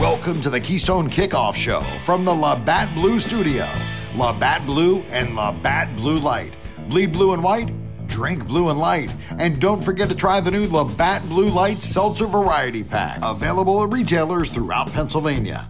Welcome to the Keystone Kickoff Show from the Labatt Blue Studio. Labatt Blue and Labatt Blue Light. Bleed blue and white, drink blue and light. And don't forget to try the new Labatt Blue Light Seltzer Variety Pack. Available at retailers throughout Pennsylvania.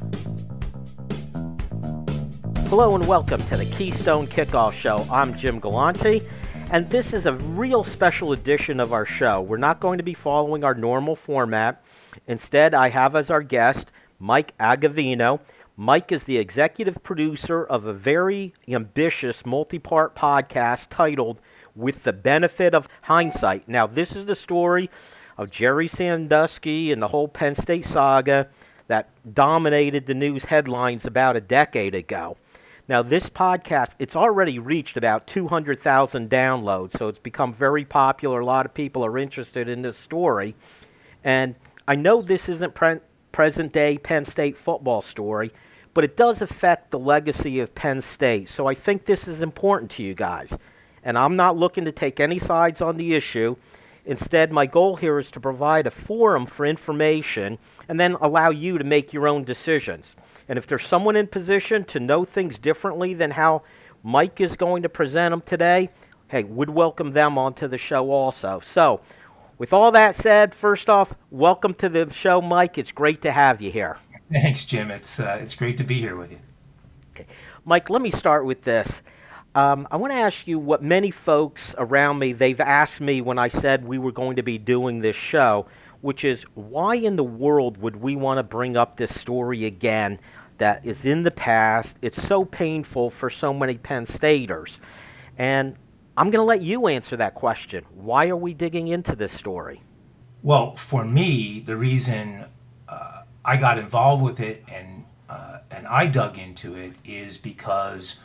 Hello and welcome to the Keystone Kickoff Show. I'm Jim Galante, and this is a real special edition of our show. We're not going to be following our normal format. Instead, I have as our guest Mike Agavino. Mike is the executive producer of a very ambitious multi-part podcast titled With the Benefit of Hindsight. Now, this is the story of Jerry Sandusky and the whole Penn State saga that dominated the news headlines about a decade ago. Now, this podcast, it's already reached about 200,000 downloads, so it's become very popular. A lot of people are interested in this story. And I know this isn't present-day Penn State football story, but it does affect the legacy of Penn State. So I think this is important to you guys. And I'm not looking to take any sides on the issue. Instead, my goal here is to provide a forum for information and then allow you to make your own decisions. And if there's someone in position to know things differently than how Mike is going to present them today, hey, would welcome them onto the show also. So, with all that said, first off, welcome to the show, Mike. It's great to have you here. Thanks, Jim. It's great to be here with you. Okay. Mike, let me start with this. I want to ask you what many folks around me, they've asked me when I said we were going to be doing this show, which is why in the world would we want to bring up this story again that is in the past? It's so painful for so many Penn Staters. And I'm going to let you answer that question. Why are we digging into this story? Well, for me, the reason I got involved with it and I dug into it is because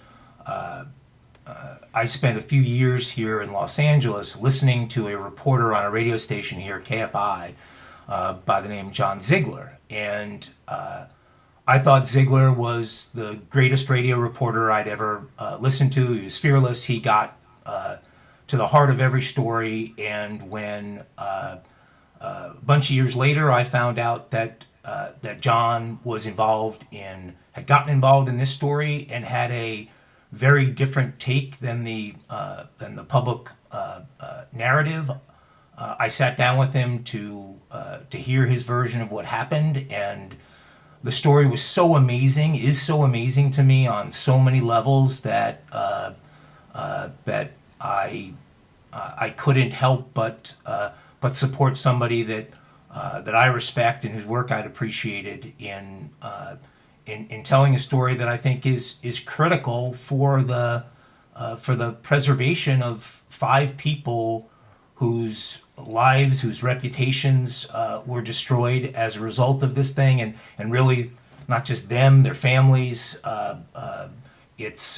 I spent a few years here in Los Angeles listening to a reporter on a radio station here, KFI, by the name John Ziegler. And I thought Ziegler was the greatest radio reporter I'd ever listened to. He was fearless. He got to the heart of every story. And when a bunch of years later, I found out that John had gotten involved in this story and had a very different take than the public narrative. I sat down with him to hear his version of what happened, and the story was so amazing, is so amazing to me on so many levels that that I couldn't help but support somebody that I respect and whose work I'd appreciated in telling a story that I think is critical for the preservation of 5 people whose lives, whose reputations were destroyed as a result of this thing, and really not just them, their families. It's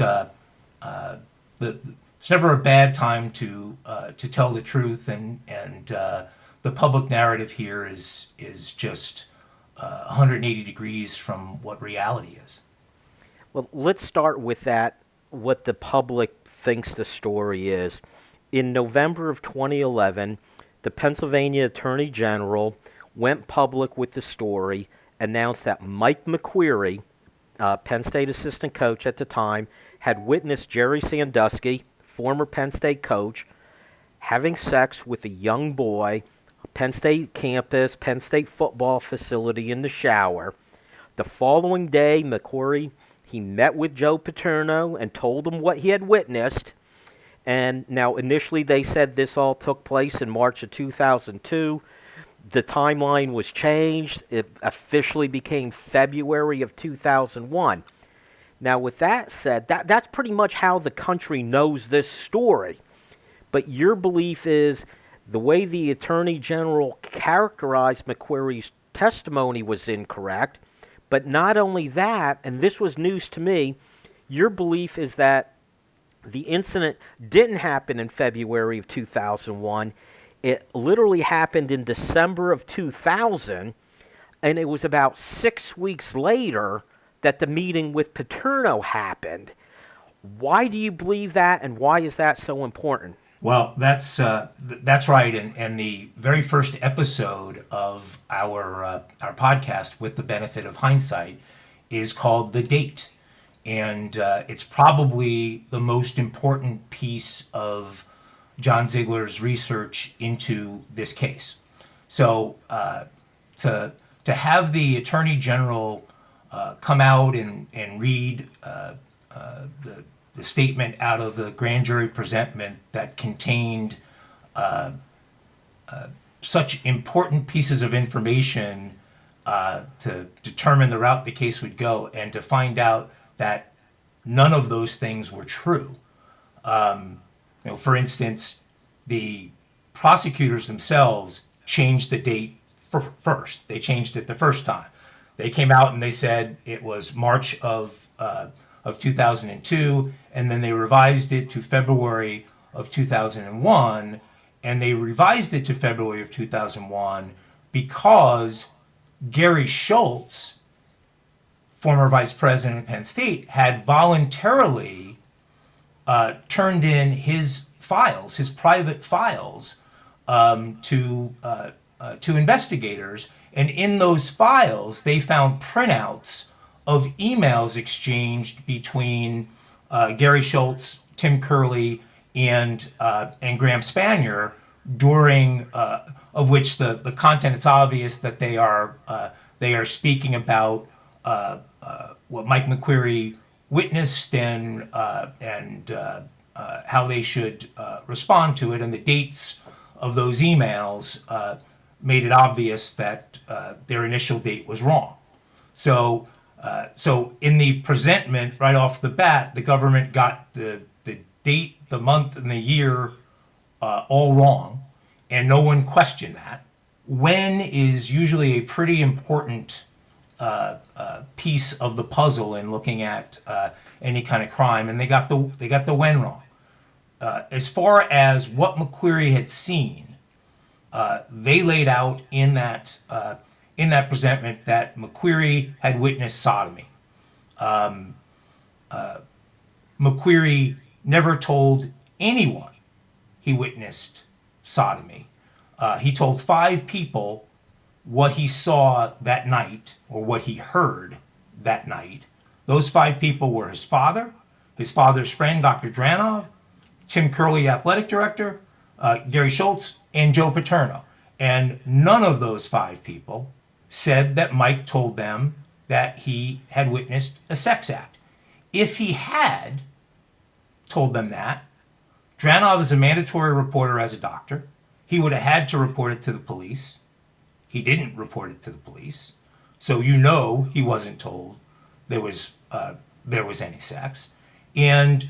never a bad time to tell the truth, and the public narrative here is just 180 degrees from what reality is. Well, let's start with that, what the public thinks the story is. In November of 2011, the Pennsylvania Attorney General went public with the story, announced that Mike McQueary, Penn State assistant coach at the time, had witnessed Jerry Sandusky, former Penn State coach, having sex with a young boy, Penn State campus, Penn State football facility in the shower. The following day, McQueary, he met with Joe Paterno and told him what he had witnessed. And now initially they said this all took place in March of 2002. The timeline was changed. It officially became February of 2001. Now with that said, that's pretty much how the country knows this story. But your belief is the way the Attorney General characterized McQueary's testimony was incorrect. But not only that, and this was news to me, your belief is that the incident didn't happen in February of 2001. It literally happened in December of 2000, and it was about 6 weeks later that the meeting with Paterno happened. Why do you believe that, and why is that so important? Well, that's right, and the very first episode of our podcast, with the benefit of hindsight, is called "The Date," and it's probably the most important piece of John Ziegler's research into this case. So to have the Attorney General come out and read the statement out of the grand jury presentment that contained such important pieces of information to determine the route the case would go, and to find out that none of those things were true. For instance, the prosecutors themselves changed the date first. They changed it the first time. They came out and they said it was March of 2002, and then they revised it to February of 2001, and they revised it to February of 2001 because Gary Schultz, former vice president of Penn State, had voluntarily turned in his files, his private files, to investigators, and in those files they found printouts of emails exchanged between Gary Schultz, Tim Curley, and Graham Spanier, during of which the content, it's obvious that they are speaking about what Mike McQueary witnessed, and how they should respond to it, and the dates of those emails made it obvious that their initial date was wrong. So in the presentment, right off the bat, the government got the date, the month, and the year all wrong, and no one questioned that. When is usually a pretty important piece of the puzzle in looking at any kind of crime, and they got the when wrong. As far as what McQueary had seen, they laid out in that presentment that McQueary had witnessed sodomy. McQueary never told anyone he witnessed sodomy. He told 5 people what he saw that night, or what he heard that night. Those 5 people were his father, his father's friend, Dr. Dranov, Tim Curley, athletic director, Gary Schultz, and Joe Paterno. And none of those 5 people said that Mike told them that he had witnessed a sex act. If he had told them that, Dranov is a mandatory reporter as a doctor. He would have had to report it to the police. He didn't report it to the police. So he wasn't told there was any sex. And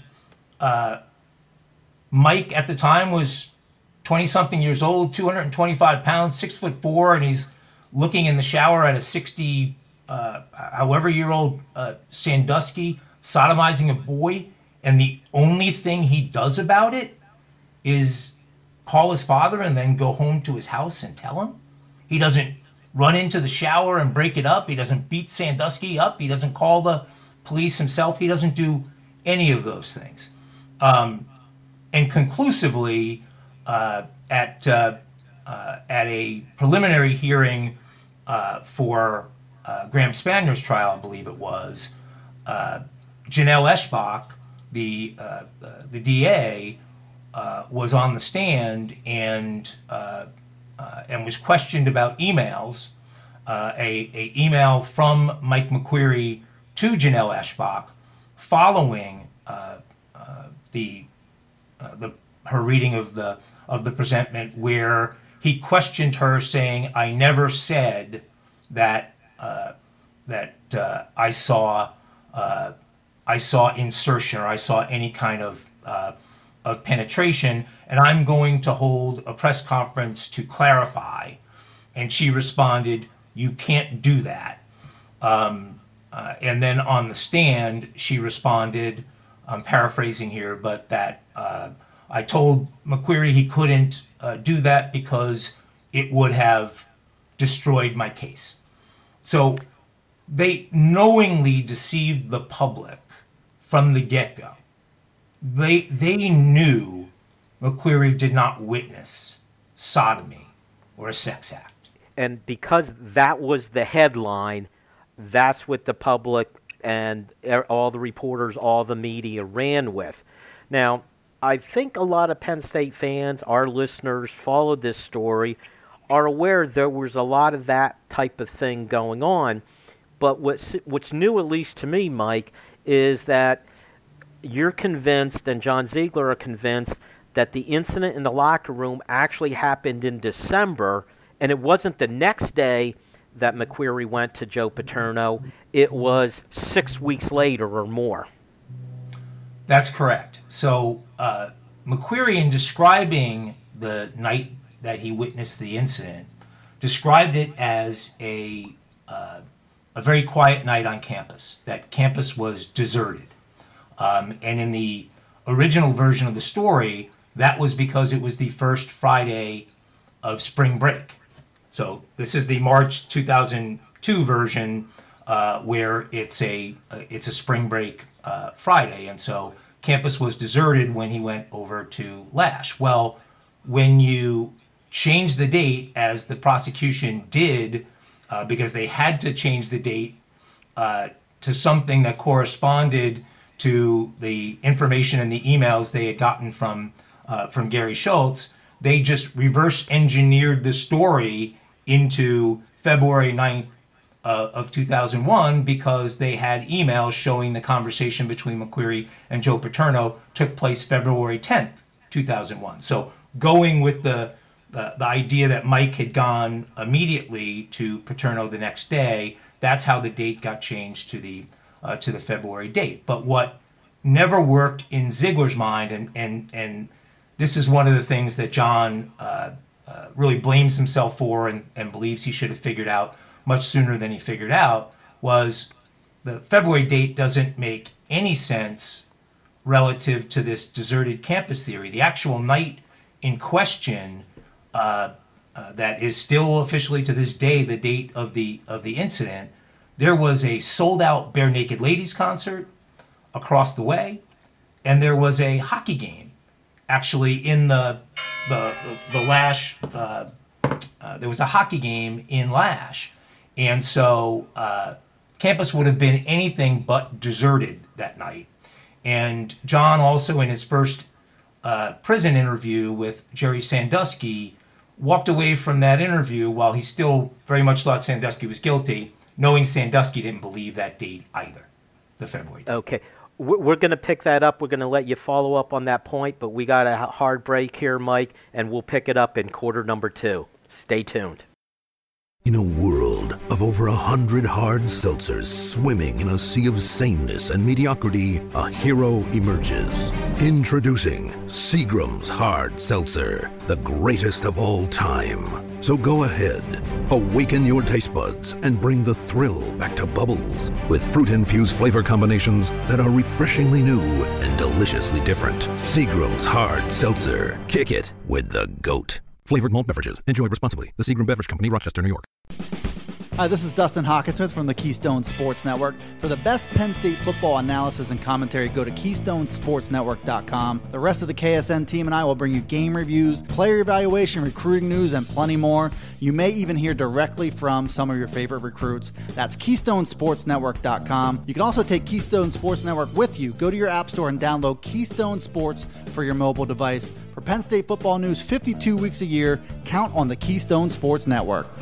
Mike at the time was 20-something years old, 225 pounds, 6'4", and he's looking in the shower at a 60, however-year-old Sandusky sodomizing a boy, and the only thing he does about it is call his father and then go home to his house and tell him. He doesn't run into the shower and break it up. He doesn't beat Sandusky up. He doesn't call the police himself. He doesn't do any of those things. And conclusively, at a preliminary hearing for Graham Spanier's trial, I believe it was, Janelle Eschbach, the DA, was on the stand and was questioned about emails, a email from Mike McQueary to Janelle Eschbach following her reading of the presentment, where he questioned her, saying, "I never said that I saw insertion, or I saw any kind of penetration, and I'm going to hold a press conference to clarify." And she responded, "You can't do that." And then on the stand, she responded, I'm paraphrasing here, but that I told McQueary he couldn't do that because it would have destroyed my case. So they knowingly deceived the public from the get-go. They knew McQueary did not witness sodomy or a sex act. And because that was the headline, that's what the public and all the reporters, all the media ran with. Now, I think a lot of Penn State fans, our listeners, followed this story, are aware there was a lot of that type of thing going on. But what's new, at least to me, Mike, is that you're convinced, and John Ziegler are convinced, that the incident in the locker room actually happened in December, and it wasn't the next day that McQueary went to Joe Paterno. It was 6 weeks later or more. That's correct. So McQueary, in describing the night that he witnessed the incident, described it as a very quiet night on campus, that campus was deserted. And in the original version of the story, that was because it was the first Friday of spring break. So this is the March 2002 version where it's a spring break Friday, and so campus was deserted when he went over to Lasch. Well, when you change the date, as the prosecution did, because they had to change the date to something that corresponded to the information and the emails they had gotten from Gary Schultz, they just reverse engineered the story into February 9th of 2001 because they had emails showing the conversation between McQueary and Joe Paterno took place February 10th, 2001. So going with the idea that Mike had gone immediately to Paterno the next day, that's how the date got changed to the February date. But what never worked in Ziegler's mind, and this is one of the things that John really blames himself for and believes he should have figured out much sooner than he figured out, was the February date doesn't make any sense relative to this deserted campus theory. The actual night in question, that is still officially to this day the date of the incident, there was a sold-out Bare Naked Ladies concert across the way, and there was a hockey game actually in the Lasch. There was a hockey game in Lasch, and so campus would have been anything but deserted that night. And John also, in his first prison interview with Jerry Sandusky, walked away from that interview while he still very much thought Sandusky was guilty, knowing Sandusky didn't believe that date either, the February date. Okay. We're going to pick that up. We're going to let you follow up on that point, but we got a hard break here, Mike, and we'll pick it up in quarter number 2. Stay tuned. In a world of over 100 hard seltzers swimming in a sea of sameness and mediocrity, a hero emerges. Introducing Seagram's Hard Seltzer, the greatest of all time. So go ahead, awaken your taste buds and bring the thrill back to bubbles with fruit-infused flavor combinations that are refreshingly new and deliciously different. Seagram's Hard Seltzer. Kick it with the GOAT. Flavored malt beverages. Enjoy responsibly. The Seagram Beverage Company, Rochester, New York. Hi, this is Dustin Hawkinsmith from the Keystone Sports Network. For the best Penn State football analysis and commentary, go to KeystoneSportsNetwork.com. The rest of the KSN team and I will bring you game reviews, player evaluation, recruiting news, and plenty more. You may even hear directly from some of your favorite recruits. That's KeystoneSportsNetwork.com. You can also take Keystone Sports Network with you. Go to your app store and download Keystone Sports for your mobile device. For Penn State football news 52 weeks a year, count on the Keystone Sports Network.